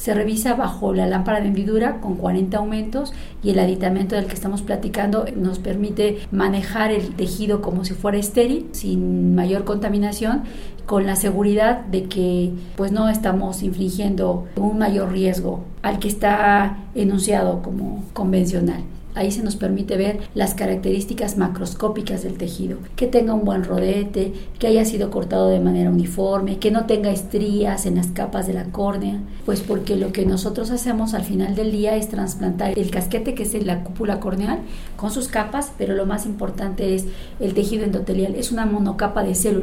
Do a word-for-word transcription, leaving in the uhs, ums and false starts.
Se revisa bajo la lámpara de hendidura con cuarenta aumentos y el aditamento del que estamos platicando nos permite manejar el tejido como si fuera estéril, sin mayor contaminación, con la seguridad de que pues no estamos infligiendo un mayor riesgo al que está enunciado como convencional. Ahí se nos permite ver las características macroscópicas del tejido, que tenga un buen rodete, que haya sido cortado de manera uniforme, que no tenga estrías en las capas de la córnea, pues porque lo que nosotros hacemos al final del día es trasplantar el casquete, que es la cúpula corneal, con sus capas, pero lo más importante es el tejido endotelial, es una monocapa de células.